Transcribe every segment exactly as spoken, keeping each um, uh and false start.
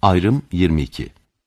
Ayrım yirmi iki.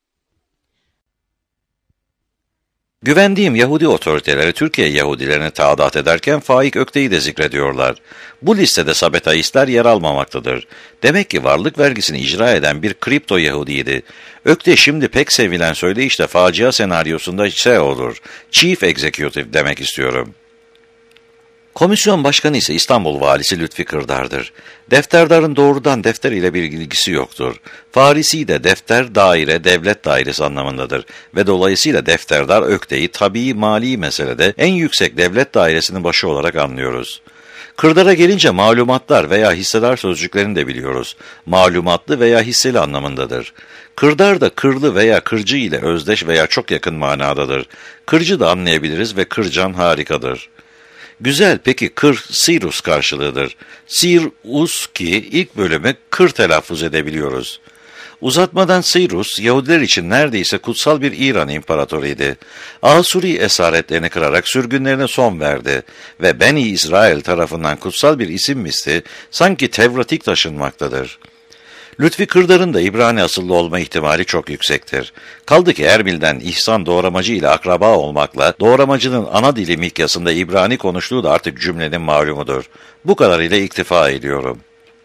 Güvendiğim Yahudi otoriteleri Türkiye Yahudilerini taadat ederken Faik Ökte'yi de zikrediyorlar. Bu listede sabetaistler yer almamaktadır. Demek ki varlık vergisini icra eden bir kripto Yahudiydi. Ökte şimdi pek sevilen söyleyişle facia senaryosunda C E O'dur. Chief Executive demek istiyorum. Komisyon başkanı ise İstanbul valisi Lütfi Kırdar'dır. Defterdarın doğrudan defter ile bir ilgisi yoktur. Farisi de defter, daire, devlet dairesi anlamındadır ve dolayısıyla defterdar Ökte'yi tabii mali meselede en yüksek devlet dairesinin başı olarak anlıyoruz. Kırdar'a gelince malumatlar veya hissedar sözcüklerini de biliyoruz. Malumatlı veya hisseli anlamındadır. Kırdar da kırlı veya kırcı ile özdeş veya çok yakın manadadır. Kırcı da anlayabiliriz ve kırcan harikadır. Güzel, peki kır, sirus karşılığıdır. Sirus ki ilk bölümü kır telaffuz edebiliyoruz. Uzatmadan Sirus, Yahudiler için neredeyse kutsal bir İran imparatoruydu. Asuri esaretlerini kırarak sürgünlerine son verdi ve Beni İsrail tarafından kutsal bir isim misli sanki Tevratik taşınmaktadır. Lütfi Kırdar'ın da İbrani asıllı olma ihtimali çok yüksektir. Kaldı ki Erbil'den İhsan doğramacı ile akraba olmakla doğramacının ana dili Mikyas'ında İbrani konuştuğu da artık cümlenin malumudur. Bu kadar ile iktifa ediyorum.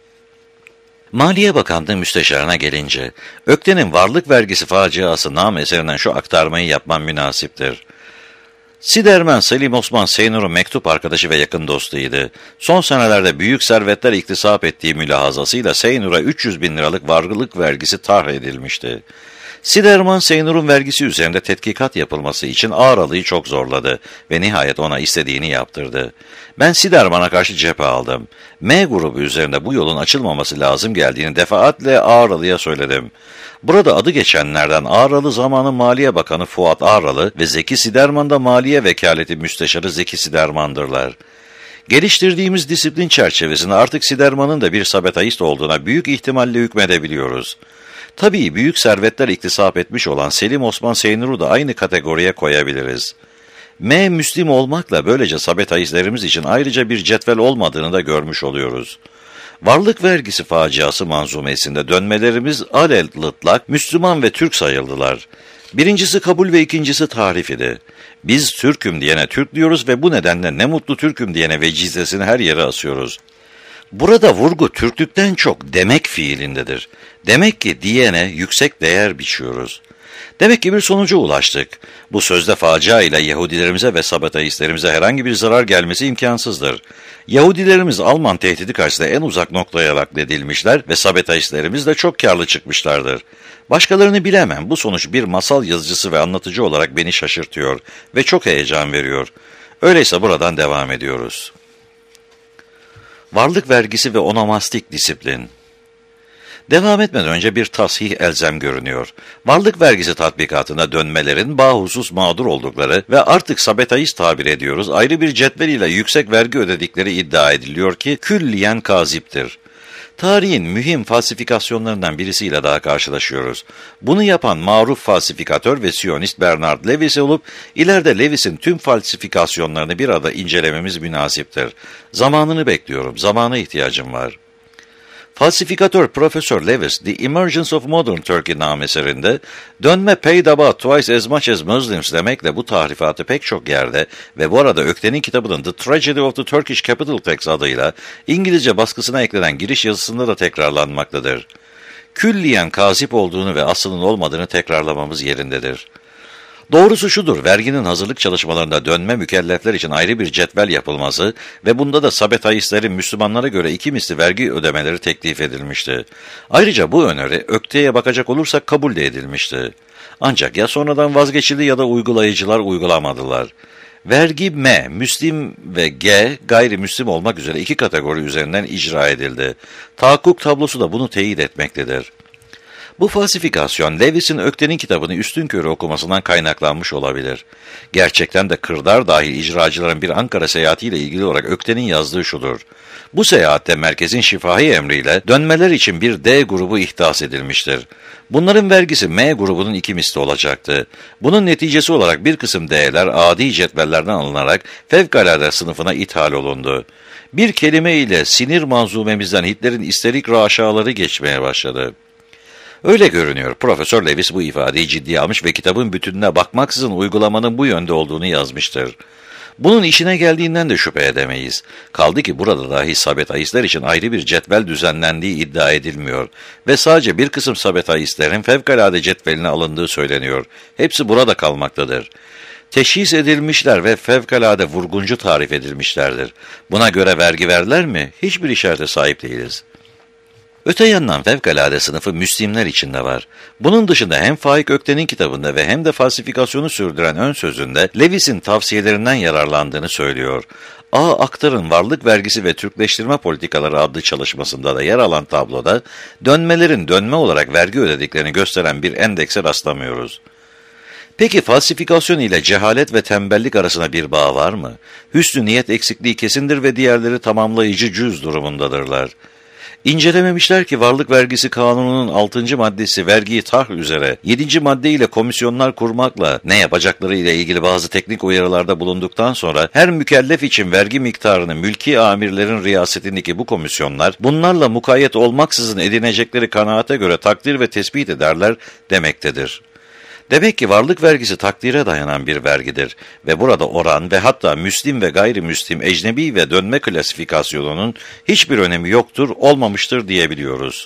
Maliye Bakanlığı Müsteşarına gelince, Ökte'nin varlık vergisi faciası nam eserinden şu aktarmayı yapmam münasiptir. Siderman Selim Osman Seynur'un mektup arkadaşı ve yakın dostuydu. Son senelerde büyük servetler iktisap ettiği mülahazasıyla Seynur'a üç yüz bin liralık varlık vergisi tarh edilmişti. Siderman Seynur'un vergisi üzerinde tetkikat yapılması için Ağralı'yı çok zorladı ve nihayet ona istediğini yaptırdı. Ben Siderman'a karşı cephe aldım. M grubu üzerinde bu yolun açılmaması lazım geldiğini defaatle Ağralı'ya söyledim. Burada adı geçenlerden Ağralı zamanı Maliye Bakanı Fuat Ağralı ve Zeki Siderman da Maliye Vekaleti Müsteşarı Zeki Siderman'dırlar. Geliştirdiğimiz disiplin çerçevesinde artık Siderman'ın da bir sabetaist olduğuna büyük ihtimalle hükmedebiliyoruz. Tabii büyük servetler iktisap etmiş olan Selim Osman Seynur'u da aynı kategoriye koyabiliriz. M. Müslim olmakla böylece sabetaistlerimiz için ayrıca bir cetvel olmadığını da görmüş oluyoruz. Varlık vergisi faciası manzumesinde dönmelerimiz alellıtlak Müslüman ve Türk sayıldılar. Birincisi kabul ve ikincisi tarif idi. Biz Türk'üm diyene Türk diyoruz ve bu nedenle ne mutlu Türk'üm diyene vecizesini her yere asıyoruz. Burada vurgu Türklükten çok demek fiilindedir. Demek ki diyene yüksek değer biçiyoruz. Demek ki bir sonuca ulaştık. Bu sözde facia ile Yahudilerimize ve sabataistlerimize herhangi bir zarar gelmesi imkansızdır. Yahudilerimiz Alman tehdidi karşısında en uzak noktaya nakledilmişler ve sabataistlerimiz de çok karlı çıkmışlardır. Başkalarını bilemem. Bu sonuç bir masal yazıcısı ve anlatıcı olarak beni şaşırtıyor ve çok heyecan veriyor. Öyleyse buradan devam ediyoruz. Varlık vergisi ve onomastik disiplin. Devam etmeden önce bir tasih elzem görünüyor. Varlık vergisi tatbikatına dönmelerin bahusus mağdur oldukları ve artık sabetaist tabir ediyoruz ayrı bir cetvel ile yüksek vergi ödedikleri iddia ediliyor ki külliyen kaziptir. Tarihin mühim falsifikasyonlarından birisiyle daha karşılaşıyoruz. Bunu yapan maruf falsifikatör ve Siyonist Bernard Lewis olup ileride Lewis'in tüm falsifikasyonlarını bir arada incelememiz münasiptir. Zamanını bekliyorum, zamana ihtiyacım var. Falsifikatör Profesör Lewis, The Emergence of Modern Turkey nam eserinde, dönme paid about twice as much as Muslims demekle bu tahrifatı pek çok yerde ve bu arada Ökten'in kitabının The Tragedy of the Turkish Capital Tax adıyla İngilizce baskısına eklenen giriş yazısında da tekrarlanmaktadır. Külliyen kazip olduğunu ve aslının olmadığını tekrarlamamız yerindedir. Doğrusu şudur, verginin hazırlık çalışmalarında dönme mükellefler için ayrı bir cetvel yapılması ve bunda da sabetaistlerin Müslümanlara göre iki misli vergi ödemeleri teklif edilmişti. Ayrıca bu öneri Ökte'ye bakacak olursak kabul de edilmişti. Ancak ya sonradan vazgeçildi ya da uygulayıcılar uygulamadılar. Vergi M, Müslim ve G, gayrimüslim olmak üzere iki kategori üzerinden icra edildi. Tahakkuk tablosu da bunu teyit etmektedir. Bu falsifikasyon Lewis'in Ökten'in kitabını üstünkörü okumasından kaynaklanmış olabilir. Gerçekten de Kırdar dahil icracıların bir Ankara seyahatiyle ilgili olarak Ökten'in yazdığı şudur. Bu seyahatte merkezin şifahi emriyle dönmeler için bir D grubu ihdas edilmiştir. Bunların vergisi M grubunun iki misli olacaktı. Bunun neticesi olarak bir kısım D'ler adi cetvellerden alınarak fevkalade sınıfına ithal olundu. Bir kelime ile sinir manzumemizden Hitler'in isterik raşaları geçmeye başladı. Öyle görünüyor. Profesör Lewis bu ifadeyi ciddiye almış ve kitabın bütününe bakmaksızın uygulamanın bu yönde olduğunu yazmıştır. Bunun işine geldiğinden de şüphe edemeyiz. Kaldı ki burada dahi sabetaistler için ayrı bir cetvel düzenlendiği iddia edilmiyor ve sadece bir kısım sabetaistlerin fevkalade cetveline alındığı söyleniyor. Hepsi burada kalmaktadır. Teşhis edilmişler ve fevkalade vurguncu tarif edilmişlerdir. Buna göre vergi verdiler mi? Hiçbir işarete sahip değiliz. Öte yandan fevkalade sınıfı Müslimler içinde var. Bunun dışında hem Faik Ökten'in kitabında ve hem de falsifikasyonu sürdüren ön sözünde Lewis'in tavsiyelerinden yararlandığını söylüyor. A. Aktar'ın Varlık Vergisi ve Türkleştirme Politikaları adlı çalışmasında da yer alan tabloda dönmelerin dönme olarak vergi ödediklerini gösteren bir endekse rastlamıyoruz. Peki falsifikasyon ile cehalet ve tembellik arasında bir bağ var mı? Hüsnü niyet eksikliği kesindir ve diğerleri tamamlayıcı cüz durumundadırlar. İncelememişler ki Varlık Vergisi Kanunu'nun altıncı maddesi vergiyi tarh üzere, yedinci madde ile komisyonlar kurmakla ne yapacakları ile ilgili bazı teknik uyarılarda bulunduktan sonra her mükellef için vergi miktarını mülki amirlerin riyasetindeki bu komisyonlar bunlarla mukayyet olmaksızın edinecekleri kanaate göre takdir ve tespit ederler demektedir. Demek ki varlık vergisi takdire dayanan bir vergidir ve burada oran ve hatta müslim ve gayrimüslim, ecnebi ve dönme klasifikasyonunun hiçbir önemi yoktur, olmamıştır diyebiliyoruz.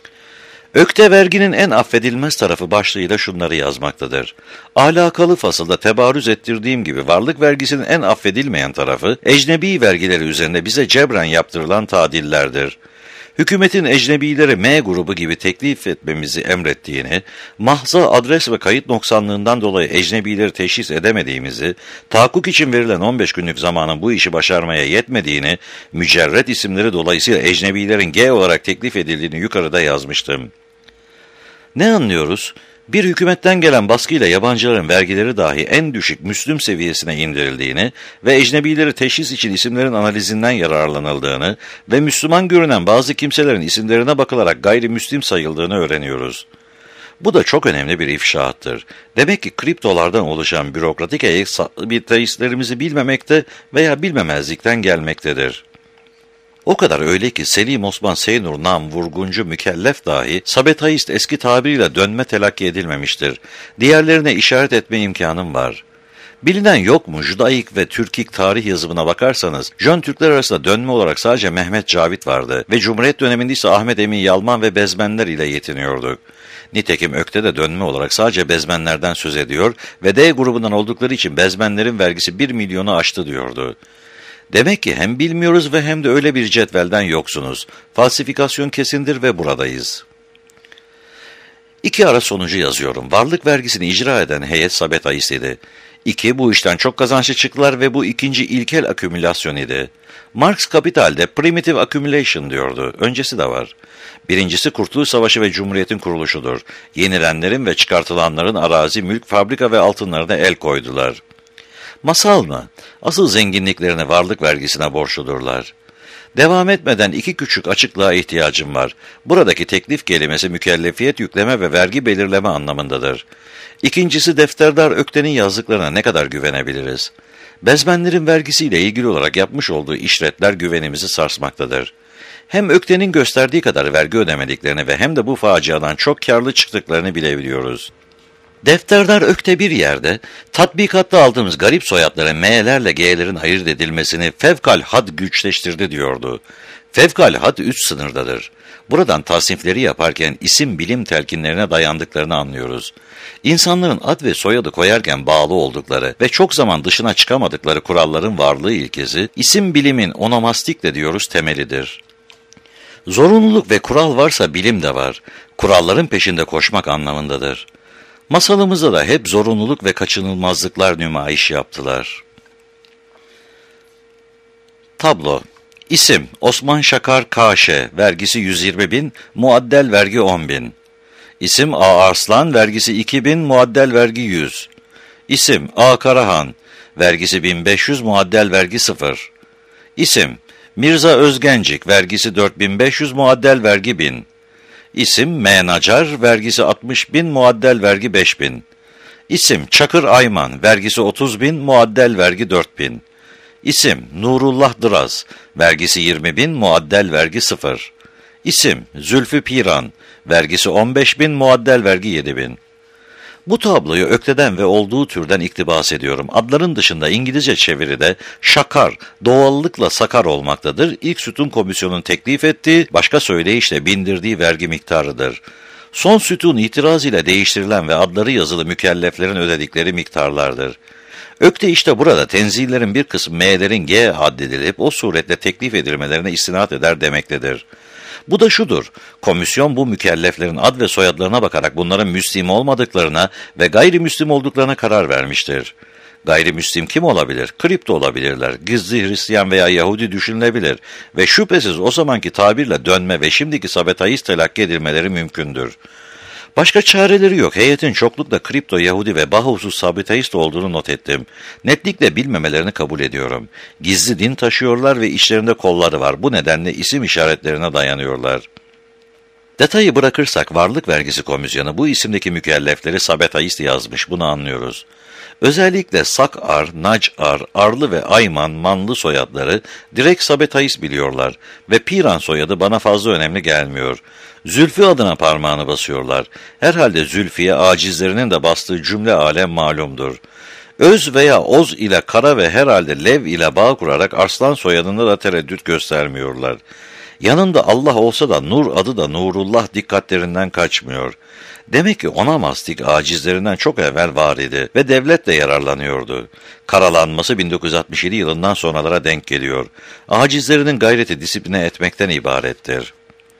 Ökte verginin en affedilmez tarafı başlığıyla şunları yazmaktadır. Alakalı fasılda tebarüz ettirdiğim gibi varlık vergisinin en affedilmeyen tarafı, ecnebi vergileri üzerinde bize cebren yaptırılan tadillerdir. Hükümetin ecnebileri M grubu gibi teklif etmemizi emrettiğini, mahza adres ve kayıt noksanlığından dolayı ecnebileri teşhis edemediğimizi, tahakkuk için verilen on beş günlük zamanın bu işi başarmaya yetmediğini, mücerret isimleri dolayısıyla ecnebilerin G olarak teklif edildiğini yukarıda yazmıştım. Ne anlıyoruz? Bir hükümetten gelen baskıyla yabancıların vergileri dahi en düşük Müslüm seviyesine indirildiğini ve ecnebileri teşhis için isimlerin analizinden yararlanıldığını ve Müslüman görünen bazı kimselerin isimlerine bakılarak gayrimüslim sayıldığını öğreniyoruz. Bu da çok önemli bir ifşaattır. Demek ki kriptolardan oluşan bürokratik eğik sabitaistlerimizi bilmemekte veya bilmemezlikten gelmektedir. O kadar öyle ki Selim Osman Seynur nam vurguncu mükellef dahi sabetaist eski tabiriyle dönme telakki edilmemiştir. Diğerlerine işaret etme imkanım var. Bilinen yok mu Judaik ve Türkik tarih yazımına bakarsanız Jön Türkler arasında dönme olarak sadece Mehmet Cavit vardı ve Cumhuriyet döneminde ise Ahmet Emin Yalman ve Bezmenler ile yetiniyorduk. Nitekim Ökte de dönme olarak sadece Bezmenlerden söz ediyor ve D grubundan oldukları için Bezmenlerin vergisi bir milyonu aştı diyordu. Demek ki hem bilmiyoruz ve hem de öyle bir cetvelden yoksunuz. Falsifikasyon kesindir ve buradayız. İki ara sonucu yazıyorum. Varlık vergisini icra eden heyet sabetaist idi. İki, bu işten çok kazançlı çıktılar ve bu ikinci ilkel akümülasyon idi. Marx Kapital'de primitive accumulation diyordu. Öncesi de var. Birincisi Kurtuluş Savaşı ve Cumhuriyet'in kuruluşudur. Yenilenlerin ve çıkartılanların arazi, mülk, fabrika ve altınlarına el koydular. Masal mı? Asıl zenginliklerini varlık vergisine borçludurlar. Devam etmeden iki küçük açıklığa ihtiyacım var. Buradaki teklif kelimesi mükellefiyet yükleme ve vergi belirleme anlamındadır. İkincisi Defterdar Ökten'in yazdıklarına ne kadar güvenebiliriz? Bezmenlerin vergisiyle ilgili olarak yapmış olduğu işretler güvenimizi sarsmaktadır. Hem Ökten'in gösterdiği kadar vergi ödemediklerini ve hem de bu faciadan çok karlı çıktıklarını bilebiliyoruz. Defterdar Ökte bir yerde, tatbikatta aldığımız garip soyadlara M'lerle G'lerin ayırt edilmesini fevkalhad güçleştirdi diyordu. Fevkalhad üst sınırdadır. Buradan tasnifleri yaparken isim bilim telkinlerine dayandıklarını anlıyoruz. İnsanların ad ve soyadı koyarken bağlı oldukları ve çok zaman dışına çıkamadıkları kuralların varlığı ilkesi, isim bilimin onomastik de diyoruz temelidir. Zorunluluk ve kural varsa bilim de var. Kuralların peşinde koşmak anlamındadır. Masalımızda da hep zorunluluk ve kaçınılmazlıklar nümayiş yaptılar. Tablo. İsim Osman Şakar K Ş, vergisi yüz yirmi bin, muaddel vergi on bin. İsim A Arslan, vergisi iki bin, muaddel vergi yüz. İsim A Karahan, vergisi bin beş yüz, muaddel vergi sıfır. İsim Mirza Özgencik, vergisi dört bin beş yüz, muaddel vergi bin. İsim M. Nacar, vergisi altmış bin, muaddel vergi beş bin. İsim Çakır Ayman, vergisi otuz bin, muaddel vergi dört bin. İsim Nurullah Dıraz, vergisi yirmi bin, muaddel vergi sıfır. İsim Zülfü Piran, Vergisi on beş bin, muaddel vergi yedi bin. Bu tabloyu ökteden ve olduğu türden iktibas ediyorum. Adların dışında İngilizce çeviride şakar, doğallıkla sakar olmaktadır. İlk sütun komisyonun teklif ettiği, başka söyleyişle bindirdiği vergi miktarıdır. Son sütun itiraz ile değiştirilen ve adları yazılı mükelleflerin ödedikleri miktarlardır. Ökte işte burada tenzillerin bir kısmı M'lerin G addedilip o suretle teklif edilmelerine istinad eder demektedir. Bu da şudur, komisyon bu mükelleflerin ad ve soyadlarına bakarak bunların Müslim olmadıklarına ve gayrimüslim olduklarına karar vermiştir. Gayrimüslim kim olabilir? Kripto olabilirler, gizli Hristiyan veya Yahudi düşünülebilir ve şüphesiz o zamanki tabirle dönme ve şimdiki sabetaist telakki edilmeleri mümkündür. Başka çareleri yok. Heyetin çoklukla kripto, Yahudi ve bahusuz sabitaist olduğunu not ettim. Netlikle bilmemelerini kabul ediyorum. Gizli din taşıyorlar ve içlerinde kolları var. Bu nedenle isim işaretlerine dayanıyorlar. Detayı bırakırsak varlık vergisi komisyonu bu isimdeki mükellefleri sabetaist yazmış. Bunu anlıyoruz. Özellikle Sakar, Nacar, Arlı ve Ayman, Manlı soyadları direkt sabetaist biliyorlar ve Piran soyadı bana fazla önemli gelmiyor. Zülfü adına parmağını basıyorlar. Herhalde Zülfiye acizlerinin de bastığı cümle alem malumdur. Öz veya Oz ile Kara ve herhalde Lev ile bağ kurarak Arslan soyadında da tereddüt göstermiyorlar. Yanında Allah olsa da Nur adı da Nurullah dikkatlerinden kaçmıyor. Demek ki onamastik acizlerinden çok evvel var idi ve devlet de yararlanıyordu. Karalanması bin dokuz yüz altmış yedi yılından sonralara denk geliyor. Acizlerinin gayreti disipline etmekten ibarettir.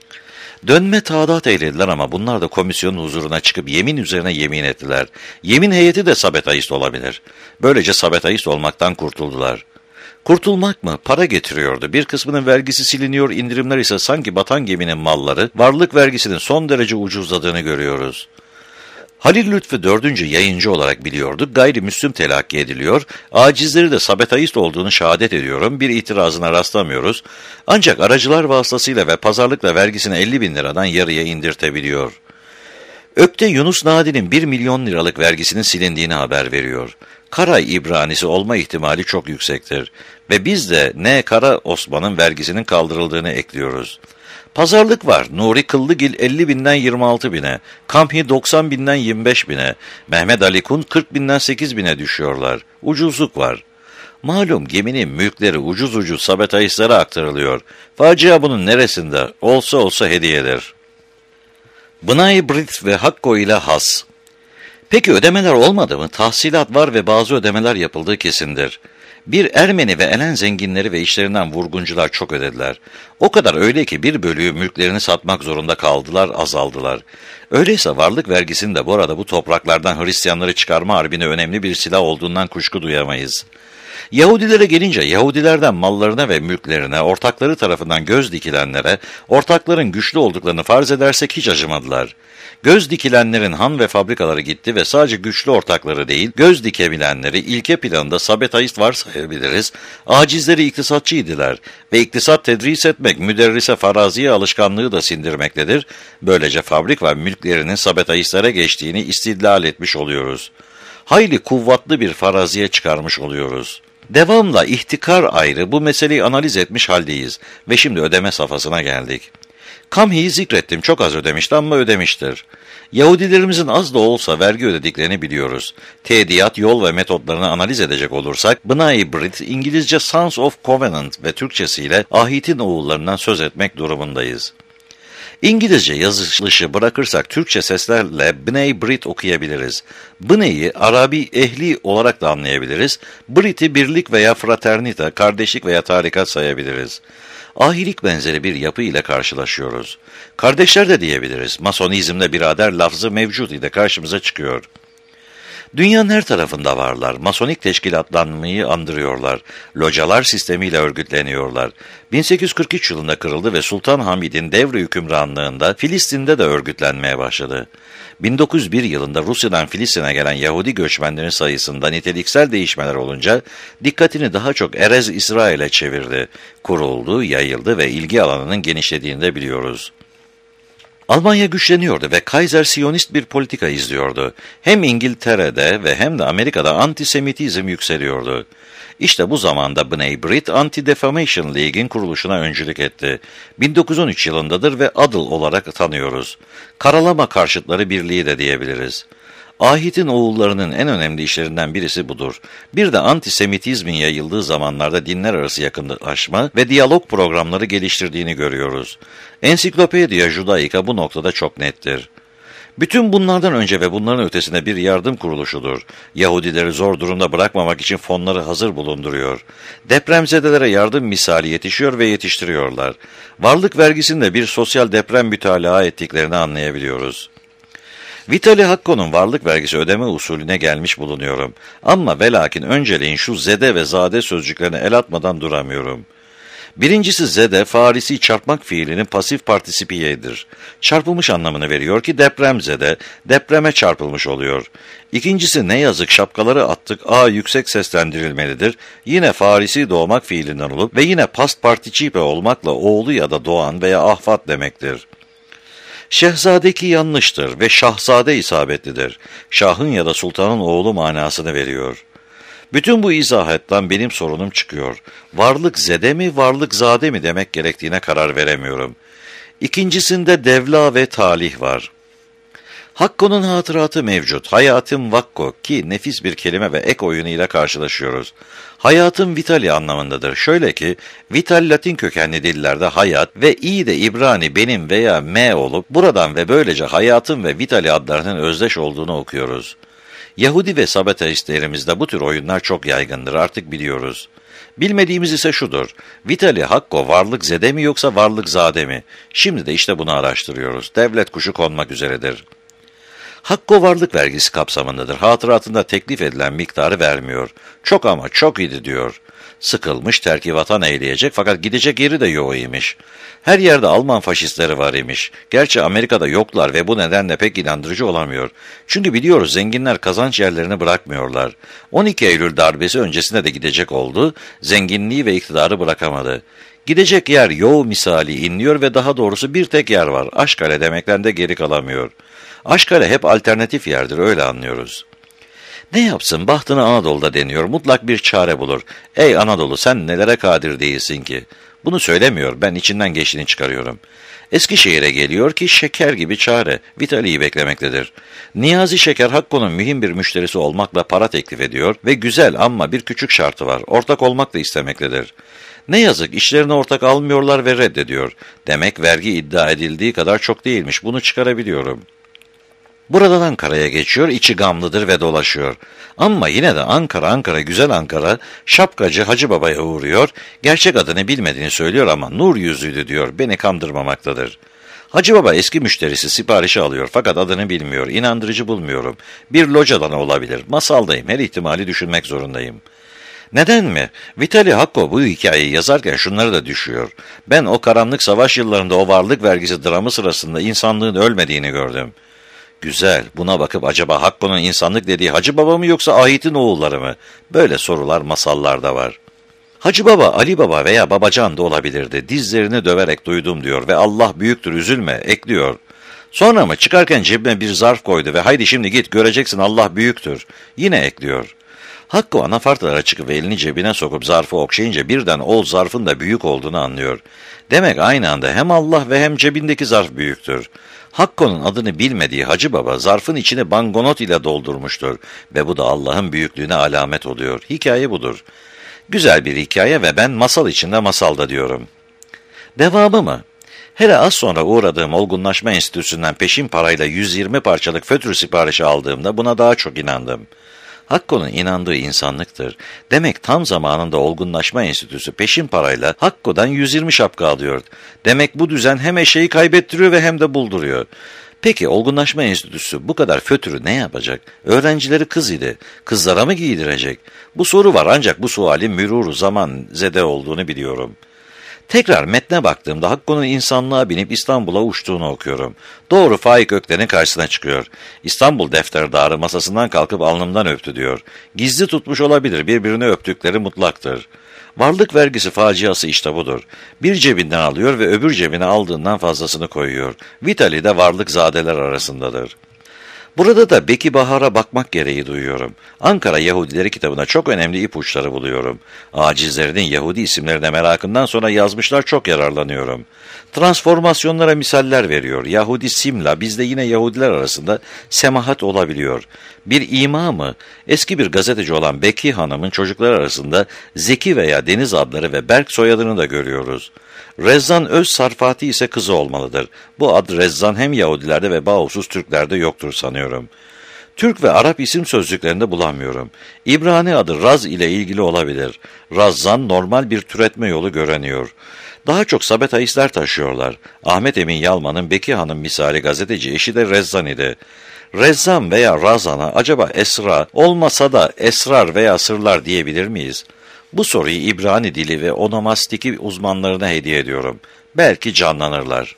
Dönme taadat eylediler ama bunlar da komisyonun huzuruna çıkıp yemin üzerine yemin ettiler. Yemin heyeti de sabetaist olabilir. Böylece sabetaist olmaktan kurtuldular. Kurtulmak mı? Para getiriyordu. Bir kısmının vergisi siliniyor, indirimler ise sanki batan geminin malları, varlık vergisinin son derece ucuzladığını görüyoruz. Halil Lütfü dördüncü yayıncı olarak biliyorduk, gayrimüslim telakki ediliyor, acizleri de sabetaist olduğunu şehadet ediyorum, bir itirazına rastlamıyoruz. Ancak aracılar vasıtasıyla ve pazarlıkla vergisini elli bin liradan yarıya indirtebiliyor. Ökte Yunus Nadi'nin bir milyon liralık vergisinin silindiğini haber veriyor. Karay İbranisi olma ihtimali çok yüksektir ve biz de N. Kara Osman'ın vergisinin kaldırıldığını ekliyoruz. Pazarlık var. Nuri Kıllıgil elli binden yirmi altı bine, Kamhi doksan binden yirmi beş bine, Mehmet Ali Kun kırk binden sekiz bine düşüyorlar. Ucuzluk var. Malum geminin mülkleri ucuz ucuz sabetaistlere aktarılıyor. Facia bunun neresinde? Olsa olsa hediyedir. Bınay Brit ve Hakko ile Has. Peki ödemeler olmadı mı? Tahsilat var ve bazı ödemeler yapıldığı kesindir. Bir Ermeni ve Elen zenginleri ve işlerinden vurguncular çok ödediler. O kadar öyle ki bir bölüğü mülklerini satmak zorunda kaldılar, azaldılar. Öyleyse varlık vergisinin de bu arada bu topraklardan Hristiyanları çıkarma harbine önemli bir silah olduğundan kuşku duyamayız. Yahudilere gelince Yahudilerden mallarına ve mülklerine, ortakları tarafından göz dikilenlere, ortakların güçlü olduklarını farz edersek hiç acımadılar. Göz dikilenlerin han ve fabrikaları gitti ve sadece güçlü ortakları değil, göz dikebilenleri ilke planında sabetaist varsayabiliriz, acizleri iktisatçıydılar ve iktisat tedris etmek müderrise faraziye alışkanlığı da sindirmektedir. Böylece fabrik ve mülklerinin sabetaistlere geçtiğini istidlal etmiş oluyoruz. Hayli kuvvetli bir faraziye çıkarmış oluyoruz. Devamla ihtikar ayrı bu meseleyi analiz etmiş haldeyiz ve şimdi ödeme safhasına geldik. Kamhi'yi zikrettim, çok az ödemişti ama ödemiştir. Yahudilerimizin az da olsa vergi ödediklerini biliyoruz. Tediyat, yol ve metotlarını analiz edecek olursak, Bınay Brit, İngilizce Sons of Covenant ve Türkçesiyle Ahit'in oğullarından söz etmek durumundayız. İngilizce yazılışı bırakırsak Türkçe seslerle Bnei Brit okuyabiliriz. Bnei'yi Arabi ehli olarak da anlayabiliriz. Brit'i birlik veya fraternita, kardeşlik veya tarikat sayabiliriz. Ahilik benzeri bir yapı ile karşılaşıyoruz. Kardeşler de diyebiliriz. Masonizmde birader lafzı mevcut ile karşımıza çıkıyor. Dünyanın her tarafında varlar. Masonik teşkilatlanmayı andırıyorlar. Localar sistemiyle örgütleniyorlar. bin sekiz yüz kırk üç yılında kırıldı ve Sultan Hamid'in devri hükümranlığında Filistin'de de örgütlenmeye başladı. bin dokuz yüz bir yılında Rusya'dan Filistin'e gelen Yahudi göçmenlerin sayısında niteliksel değişmeler olunca dikkatini daha çok Erez İsrail'e çevirdi. Kuruldu, yayıldı ve ilgi alanının genişlediğini de biliyoruz. Almanya güçleniyordu ve Kaiser Siyonist bir politika izliyordu. Hem İngiltere'de ve hem de Amerika'da antisemitizm yükseliyordu. İşte bu zamanda B'nai B'rith Anti-Defamation League'in kuruluşuna öncülük etti. bin dokuz yüz on üç yılındadır ve A D L olarak tanıyoruz. Karalama karşıtları birliği de diyebiliriz. Ahit'in oğullarının en önemli işlerinden birisi budur. Bir de antisemitizmin yayıldığı zamanlarda dinler arası yakınlaşma ve diyalog programları geliştirdiğini görüyoruz. Encyclopedia Judaica bu noktada çok nettir. Bütün bunlardan önce ve bunların ötesinde bir yardım kuruluşudur. Yahudileri zor durumda bırakmamak için fonları hazır bulunduruyor. Depremzedelere yardım misali yetişiyor ve yetiştiriyorlar. Varlık vergisinde bir sosyal deprem mütalaa ettiklerini anlayabiliyoruz. Vitali Hakko'nun varlık vergisi ödeme usulüne gelmiş bulunuyorum. Ama ve lakin önceleyin şu zede ve zade sözcüklerine el atmadan duramıyorum. Birincisi zede, Farisi çarpmak fiilinin pasif partisipiyedir. Çarpılmış anlamını veriyor ki depremzede, depreme çarpılmış oluyor. İkincisi ne yazık şapkaları attık, a yüksek seslendirilmelidir. Yine Farisi doğmak fiilinden olup ve yine past participe olmakla oğlu ya da doğan veya ahfat demektir. Şehzadeki yanlıştır ve şahzade isabetlidir. Şahın ya da sultanın oğlu manasını veriyor. Bütün bu izahattan benim sorunum çıkıyor. Varlık zede mi, varlık zade mi demek gerektiğine karar veremiyorum. İkincisinde devla ve talih var. Hakko'nun hatıratı mevcut. Hayatım vakko ki nefis bir kelime ve ek oyunu ile karşılaşıyoruz. Hayatım vitali anlamındadır. Şöyle ki, vital Latin kökenli dillerde hayat ve i de İbrani benim veya me olup buradan ve böylece hayatım ve vitali adlarının özdeş olduğunu okuyoruz. Yahudi ve sabateistlerimizde bu tür oyunlar çok yaygındır, artık biliyoruz. Bilmediğimiz ise şudur, Vitali Hakko varlık zede mi yoksa varlık zade mi? Şimdi de işte bunu araştırıyoruz. Devlet kuşu konmak üzeredir. Hakko varlık vergisi kapsamındadır. Hatıratında teklif edilen miktarı vermiyor. Çok ama çok idi diyor. Sıkılmış, terki vatan eyleyecek fakat gidecek yeri de yok imiş. Her yerde Alman faşistleri var imiş. Gerçi Amerika'da yoklar ve bu nedenle pek inandırıcı olamıyor. Çünkü biliyoruz zenginler kazanç yerlerini bırakmıyorlar. on iki Eylül darbesi öncesinde de gidecek oldu, zenginliği ve iktidarı bırakamadı. Gidecek yer yoğu misali inliyor ve daha doğrusu bir tek yer var. Aşkale demekten de geri kalamıyor. Aşkale hep alternatif yerdir, öyle anlıyoruz. Ne yapsın, bahtını Anadolu'da deniyor, mutlak bir çare bulur. Ey Anadolu, sen nelere kadir değilsin ki? Bunu söylemiyor, ben içinden geçtiğini çıkarıyorum. Eskişehir'e geliyor ki şeker gibi çare, Vitali'yi beklemektedir. Niyazi Şeker Hakko'nun mühim bir müşterisi olmakla para teklif ediyor ve güzel ama bir küçük şartı var, ortak olmak da istemektedir. Ne yazık işlerini ortak almıyorlar ve reddediyor. Demek vergi iddia edildiği kadar çok değilmiş, bunu çıkarabiliyorum. Buradan Ankara'ya geçiyor, içi gamlıdır ve dolaşıyor. Ama yine de Ankara, Ankara, güzel Ankara, şapkacı Hacı Baba'ya uğruyor, gerçek adını bilmediğini söylüyor ama nur yüzlüydü diyor, beni kandırmamaktadır. Hacı Baba eski müşterisi, siparişi alıyor fakat adını bilmiyor, inandırıcı bulmuyorum. Bir locadan olabilir, masaldayım, her ihtimali düşünmek zorundayım. Neden mi? Vitali Hakko bu hikayeyi yazarken şunları da düşüyor. Ben o karanlık savaş yıllarında o varlık vergisi dramı sırasında insanlığın ölmediğini gördüm. Güzel, buna bakıp acaba Hakko'nun insanlık dediği Hacı Baba mı yoksa Ahit'in oğulları mı? Böyle sorular masallarda var. Hacı Baba, Ali Baba veya Babacan da olabilirdi. Dizlerini döverek duydum diyor ve Allah büyüktür üzülme ekliyor. Sonra mı çıkarken cebime bir zarf koydu ve haydi şimdi git göreceksin Allah büyüktür. Yine ekliyor. Hakko anafartalara çıkıp elini cebine sokup zarfı okşayınca birden o zarfın da büyük olduğunu anlıyor. Demek aynı anda hem Allah ve hem cebindeki zarf büyüktür. Hakko'nun adını bilmediği Hacı Baba zarfın içini bangonot ile doldurmuştur ve bu da Allah'ın büyüklüğüne alamet oluyor. Hikaye budur. Güzel bir hikaye ve ben masal içinde masalda diyorum. Devamı mı? Hele az sonra uğradığım olgunlaşma enstitüsünden peşin parayla yüz yirmi parçalık fötr siparişi aldığımda buna daha çok inandım. Hakko'nun inandığı insanlıktır. Demek tam zamanında olgunlaşma enstitüsü peşin parayla Hakko'dan yüz yirmi şapka alıyor. Demek bu düzen hem eşeği kaybettiriyor ve hem de bulduruyor. Peki olgunlaşma enstitüsü bu kadar fötürü ne yapacak? Öğrencileri kız idi. Kızlara mı giydirecek? Bu soru var ancak bu sualin mürûr zaman zede olduğunu biliyorum. Tekrar metne baktığımda Hakko'nun insanlığa binip İstanbul'a uçtuğunu okuyorum. Doğru Faik Ökten'in karşısına çıkıyor. İstanbul defterdarı masasından kalkıp alnımdan öptü diyor. Gizli tutmuş olabilir, birbirini öptükleri mutlaktır. Varlık vergisi faciası işte budur. Bir cebinden alıyor ve öbür cebine aldığından fazlasını koyuyor. Vitali de varlık zadeler arasındadır. Burada da Beki Bahar'a bakmak gereği duyuyorum. Ankara Yahudileri kitabına çok önemli ipuçları buluyorum. Acizlerinin Yahudi isimlerine merakından sonra yazmışlar, çok yararlanıyorum. Transformasyonlara misaller veriyor. Yahudi simla bizde yine Yahudiler arasında semahat olabiliyor. Bir imamı, eski bir gazeteci olan Beki Hanım'ın çocuklar arasında Zeki veya Deniz adları ve Berk soyadını da görüyoruz. Rezzan Öz Sarfati ise kızı olmalıdır. Bu ad Rezzan hem Yahudilerde ve bahusuz Türklerde yoktur sanıyorum. Türk ve Arap isim sözlüklerinde bulamıyorum. İbrani adı Raz ile ilgili olabilir. Razzan normal bir türetme yolu görünüyor. Daha çok sabetaistler taşıyorlar. Ahmet Emin Yalman'ın Beki Hanım misali gazeteci eşi de Rezzan idi. Rezzan veya Razan'a acaba Esra, olmasa da esrar veya sırlar diyebilir miyiz? Bu soruyu İbrani dili ve onomastiki uzmanlarına hediye ediyorum. Belki canlanırlar.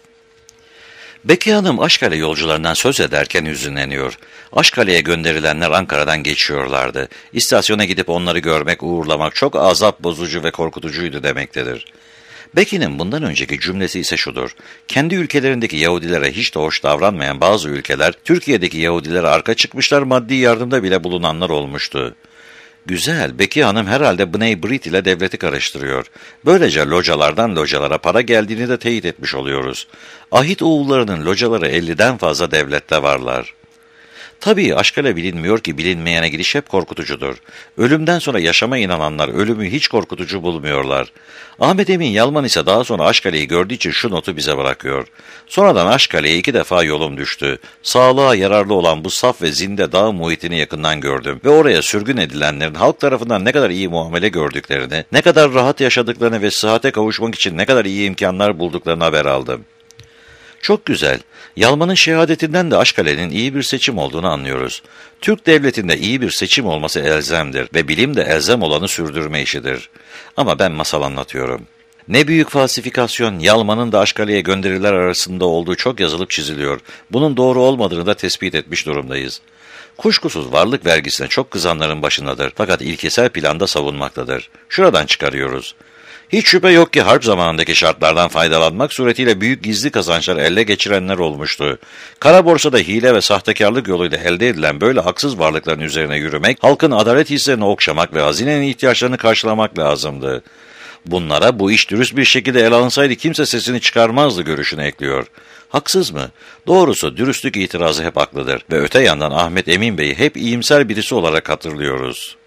Beki Hanım Aşkale yolcularından söz ederken hüzünleniyor. Aşkale'ye gönderilenler Ankara'dan geçiyorlardı. İstasyona gidip onları görmek, uğurlamak çok azap bozucu ve korkutucuydu demektedir. Beki'nin bundan önceki cümlesi ise şudur: kendi ülkelerindeki Yahudilere hiç de hoş davranmayan bazı ülkeler, Türkiye'deki Yahudilere arka çıkmışlar, maddi yardımda bile bulunanlar olmuştu. Güzel, Beki Hanım herhalde Bnei Brit ile devleti karıştırıyor. Böylece localardan localara para geldiğini de teyit etmiş oluyoruz. Ahit oğullarının locaları elliden fazla devlette varlar. Tabii Aşkale bilinmiyor ki bilinmeyene gidiş hep korkutucudur. Ölümden sonra yaşama inananlar ölümü hiç korkutucu bulmuyorlar. Ahmet Emin Yalman ise daha sonra Aşkale'yi gördüğü için şu notu bize bırakıyor. Sonradan Aşkale'ye iki defa yolum düştü. Sağlığa yararlı olan bu saf ve zinde dağ muhitini yakından gördüm ve oraya sürgün edilenlerin halk tarafından ne kadar iyi muamele gördüklerini, ne kadar rahat yaşadıklarını ve sıhhate kavuşmak için ne kadar iyi imkanlar bulduklarını haber aldım. Çok güzel. Yalman'ın şehadetinden de Aşkale'nin iyi bir seçim olduğunu anlıyoruz. Türk devletinde iyi bir seçim olması elzemdir ve bilim de elzem olanı sürdürme işidir. Ama ben masal anlatıyorum. Ne büyük falsifikasyon, Yalman'ın da Aşkale'ye gönderiler arasında olduğu çok yazılıp çiziliyor. Bunun doğru olmadığını da tespit etmiş durumdayız. Kuşkusuz varlık vergisine çok kızanların başındadır, fakat ilkesel planda savunmaktadır. Şuradan çıkarıyoruz. Hiç şüphe yok ki harp zamanındaki şartlardan faydalanmak suretiyle büyük gizli kazançlar ele geçirenler olmuştu. Kara borsada hile ve sahtekarlık yoluyla elde edilen böyle haksız varlıkların üzerine yürümek, halkın adalet hislerini okşamak ve hazinenin ihtiyaçlarını karşılamak lazımdı. Bunlara bu iş dürüst bir şekilde ele alınsaydı kimse sesini çıkarmazdı görüşünü ekliyor. Haksız mı? Doğrusu dürüstlük itirazı hep haklıdır ve öte yandan Ahmet Emin Bey'i hep iyimser birisi olarak hatırlıyoruz.